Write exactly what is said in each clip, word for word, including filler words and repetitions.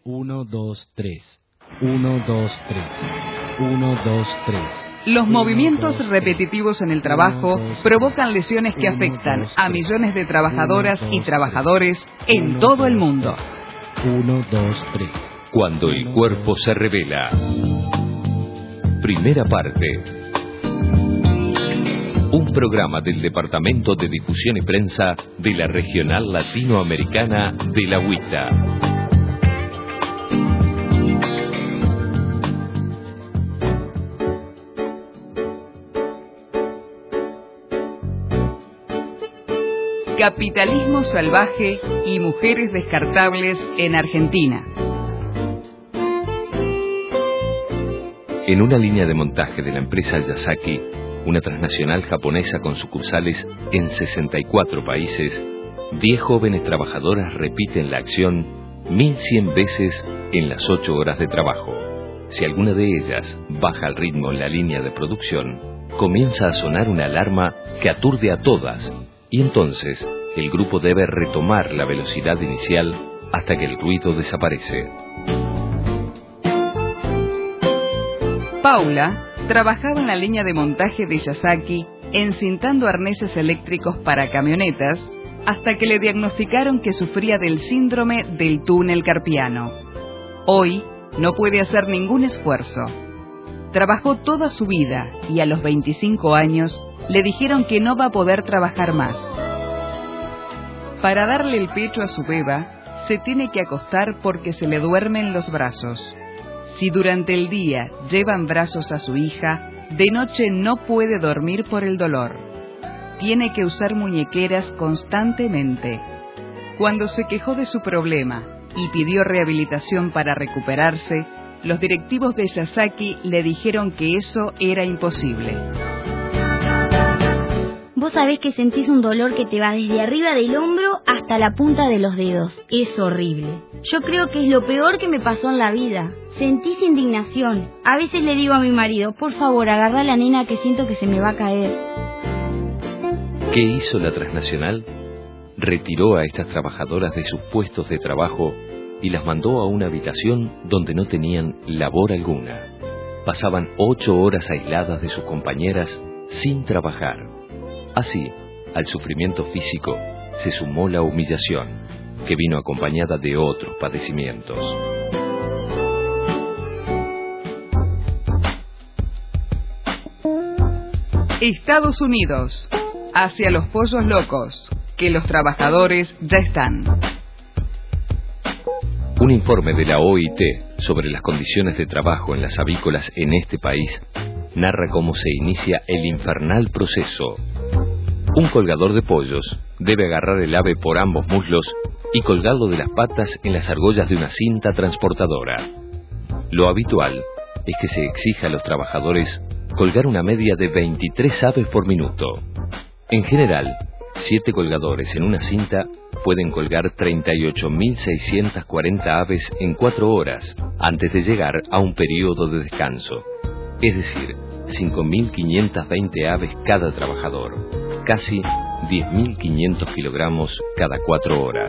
Uno, dos, tres. Uno, dos, tres. Uno, dos, tres. Los movimientos repetitivos en el trabajo provocan lesiones que afectan a millones de trabajadoras y trabajadores en todo el mundo. Uno, dos, tres. Cuando el cuerpo se revela. Primera parte. Un programa del Departamento de Difusión y Prensa de la Regional Latinoamericana de la UITA. Capitalismo salvaje y mujeres descartables en Argentina. En una línea de montaje de la empresa Yasaki, una transnacional japonesa con sucursales en sesenta y cuatro países, diez jóvenes trabajadoras repiten la acción mil cien veces en las ocho horas de trabajo. Si alguna de ellas baja el ritmo en la línea de producción, comienza a sonar una alarma que aturde a todas, y entonces el grupo debe retomar la velocidad inicial hasta que el ruido desaparece. Paula trabajaba en la línea de montaje de Yasaki encintando arneses eléctricos para camionetas hasta que le diagnosticaron que sufría del síndrome del túnel carpiano. Hoy no puede hacer ningún esfuerzo. Trabajó toda su vida y a los veinticinco años le dijeron que no va a poder trabajar más. Para darle el pecho a su beba, se tiene que acostar porque se le duermen los brazos. Si durante el día lleva en brazos a su hija, de noche no puede dormir por el dolor. Tiene que usar muñequeras constantemente. Cuando se quejó de su problema y pidió rehabilitación para recuperarse, los directivos de Yasaki le dijeron que eso era imposible. Vos sabés que sentís un dolor que te va desde arriba del hombro hasta la punta de los dedos. Es horrible. Yo creo que es lo peor que me pasó en la vida. Sentís indignación. A veces le digo a mi marido, por favor, agarrá a la nena que siento que se me va a caer. ¿Qué hizo la transnacional? Retiró a estas trabajadoras de sus puestos de trabajo y las mandó a una habitación donde no tenían labor alguna. Pasaban ocho horas aisladas de sus compañeras sin trabajar. Así, al sufrimiento físico se sumó la humillación, que vino acompañada de otros padecimientos. Estados Unidos, hacia los pollos locos, que los trabajadores ya están. Un informe de la O I T sobre las condiciones de trabajo en las avícolas en este país narra cómo se inicia el infernal proceso. Un colgador de pollos debe agarrar el ave por ambos muslos y colgarlo de las patas en las argollas de una cinta transportadora. Lo habitual es que se exija a los trabajadores colgar una media de veintitrés aves por minuto. En general, siete colgadores en una cinta pueden colgar treinta y ocho mil seiscientas cuarenta aves en cuatro horas antes de llegar a un periodo de descanso. Es decir, cinco mil quinientas veinte aves cada trabajador. Casi diez mil quinientos kilogramos cada cuatro horas.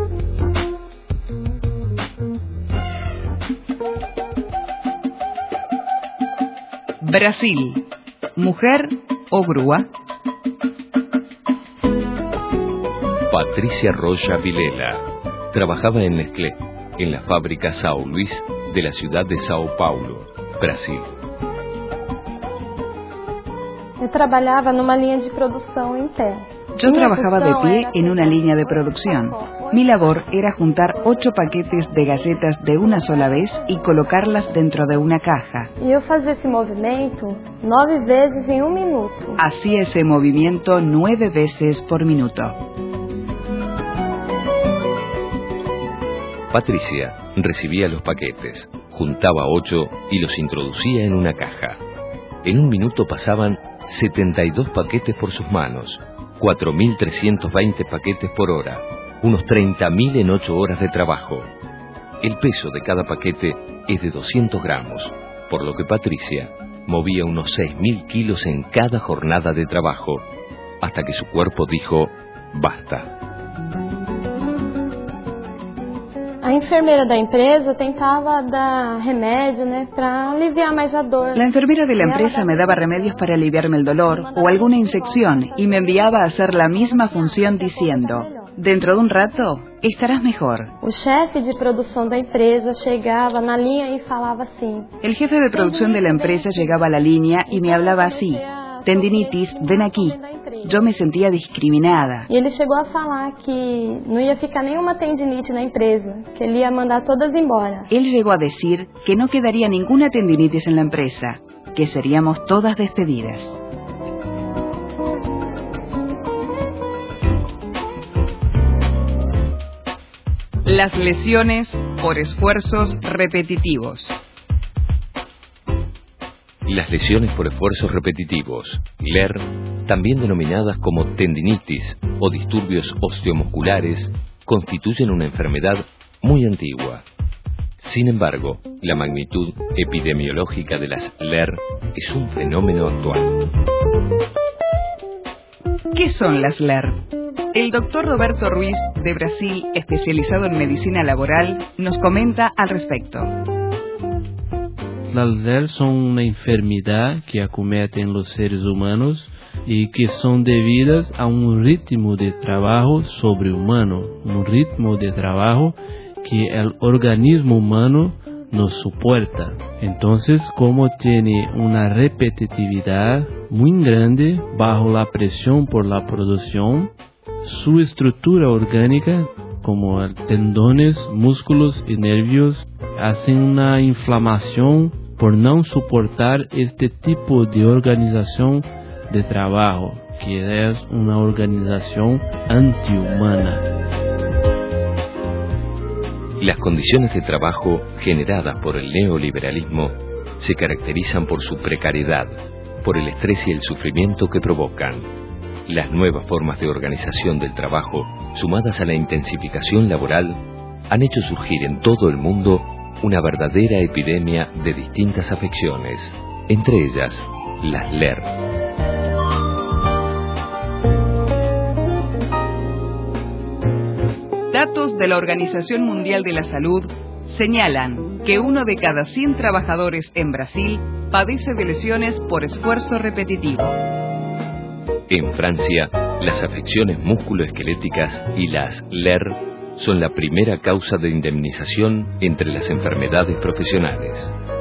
Brasil, mujer o grúa. Patricia Rocha Vilela trabajaba en Nestlé, en la fábrica São Luís de la ciudad de Sao Paulo, Brasil. Eu trabalhava numa linha de produção em pé. Yo trabajaba de pie en una línea de producción. Mi labor era juntar ocho paquetes de galletas de una sola vez y colocarlas dentro de una caja. E eu fazia esse movimento nove vezes em um minuto. Hacía ese movimiento nueve veces por minuto. Patricia recibía los paquetes, juntaba ocho y los introducía en una caja. En un minuto pasaban setenta y dos paquetes por sus manos, cuatro mil trescientos veinte paquetes por hora, unos treinta mil en ocho horas de trabajo. El peso de cada paquete es de doscientos gramos, por lo que Patricia movía unos seis mil kilos en cada jornada de trabajo, hasta que su cuerpo dijo, basta. A enfermeira da empresa tentava dar remédio, né, para aliviar mais a dor. La enfermera de la empresa me daba remedios para aliviarme el dolor o alguna infección y me enviaba a hacer la misma función diciendo: dentro de un rato estarás mejor. O chefe de produção da empresa chegava na linha e falava assim. El jefe de producción de la empresa llegaba a la línea y me hablaba así: tendinitis, ven aquí. Yo me sentía discriminada. E ele chegou a falar que não ia ficar nenhuma tendinite na empresa, que ele ia mandar todas embora. Él llegó a decir que no quedaría ninguna tendinitis en la empresa, que seríamos todas despedidas. Las lesiones por esfuerzos repetitivos. Las lesiones por esfuerzos repetitivos, L E R, también denominadas como tendinitis o disturbios osteomusculares, constituyen una enfermedad muy antigua. Sin embargo, la magnitud epidemiológica de las L E R es un fenómeno actual. ¿Qué son las L E R? El doctor Roberto Ruiz, de Brasil, especializado en medicina laboral, nos comenta al respecto. Las L E R son una enfermedad que acometen los seres humanos y que son debidas a un ritmo de trabajo sobrehumano, un ritmo de trabajo que el organismo humano no soporta. Entonces, como tiene una repetitividad muy grande bajo la presión por la producción, su estructura orgánica, como tendones, músculos y nervios, hacen una inflamación por no soportar este tipo de organización de trabajo, que es una organización antihumana. Las condiciones de trabajo generadas por el neoliberalismo se caracterizan por su precariedad, por el estrés y el sufrimiento que provocan. Las nuevas formas de organización del trabajo, sumadas a la intensificación laboral, han hecho surgir en todo el mundo una verdadera epidemia de distintas afecciones, entre ellas las L E R. Datos de la Organización Mundial de la Salud señalan que uno de cada cien trabajadores en Brasil padece de lesiones por esfuerzo repetitivo. En Francia, las afecciones musculoesqueléticas y las L E R son la primera causa de indemnización entre las enfermedades profesionales.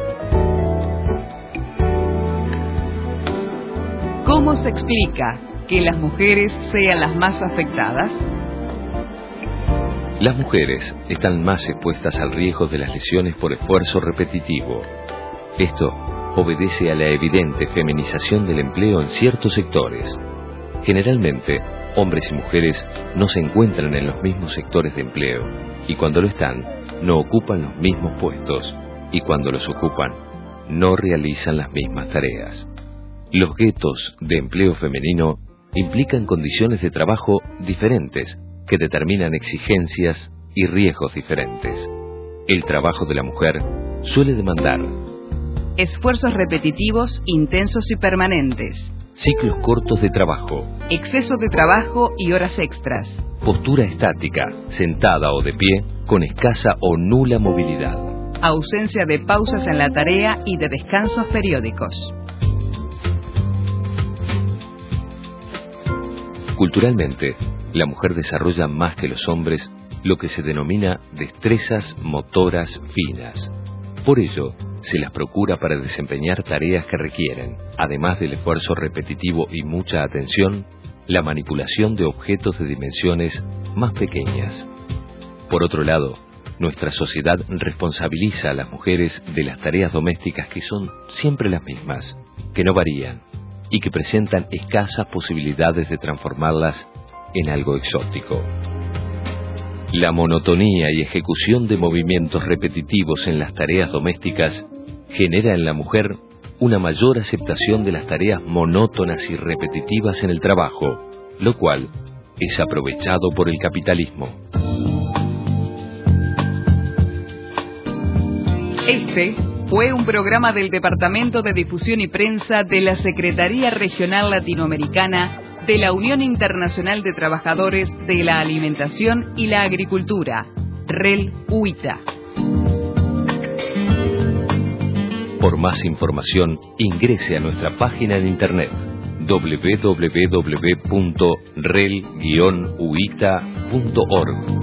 ¿Cómo se explica que las mujeres sean las más afectadas? Las mujeres están más expuestas al riesgo de las lesiones por esfuerzo repetitivo. Esto obedece a la evidente feminización del empleo en ciertos sectores. Generalmente, hombres y mujeres no se encuentran en los mismos sectores de empleo, y cuando lo están, no ocupan los mismos puestos, y cuando los ocupan, no realizan las mismas tareas. Los guetos de empleo femenino implican condiciones de trabajo diferentes que determinan exigencias y riesgos diferentes. El trabajo de la mujer suele demandar esfuerzos repetitivos, intensos y permanentes, ciclos cortos de trabajo, exceso de trabajo y horas extras, postura estática, sentada o de pie, con escasa o nula movilidad, ausencia de pausas en la tarea y de descansos periódicos. Culturalmente, la mujer desarrolla más que los hombres lo que se denomina destrezas motoras finas. Por ello, se las procura para desempeñar tareas que requieren, además del esfuerzo repetitivo y mucha atención, la manipulación de objetos de dimensiones más pequeñas. Por otro lado, nuestra sociedad responsabiliza a las mujeres de las tareas domésticas que son siempre las mismas, que no varían y que presentan escasas posibilidades de transformarlas en algo exótico. La monotonía y ejecución de movimientos repetitivos en las tareas domésticas genera en la mujer una mayor aceptación de las tareas monótonas y repetitivas en el trabajo, lo cual es aprovechado por el capitalismo. Este fue un programa del Departamento de Difusión y Prensa de la Secretaría Regional Latinoamericana de la Unión Internacional de Trabajadores de la Alimentación y la Agricultura, Rel U I T A. Por más información, ingrese a nuestra página de internet w w w punto rel guion u i t a punto org.